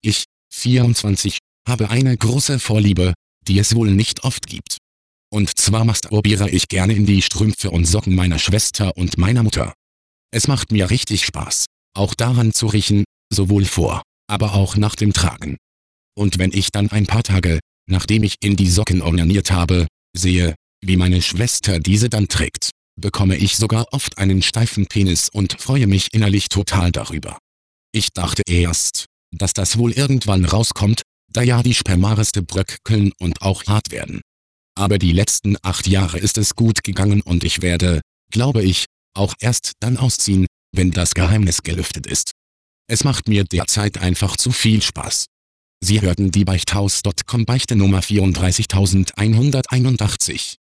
Ich, 24, habe eine große Vorliebe, die es wohl nicht oft gibt. Und zwar masturbiere ich gerne in die Strümpfe und Socken meiner Schwester und meiner Mutter. Es macht mir richtig Spaß, auch daran zu riechen, sowohl vor, aber auch nach dem Tragen. Und wenn ich dann ein paar Tage, nachdem ich in die Socken onaniert habe, sehe, wie meine Schwester diese dann trägt, bekomme ich sogar oft einen steifen Penis und freue mich innerlich total darüber. Ich dachte erst, dass das wohl irgendwann rauskommt, da ja die Spermareste bröckeln und auch hart werden. Aber die letzten 8 Jahre ist es gut gegangen und ich werde, glaube ich, auch erst dann ausziehen, wenn das Geheimnis gelüftet ist. Es macht mir derzeit einfach zu viel Spaß. Sie hörten die Beichthaus.com Beichte Nummer 34181.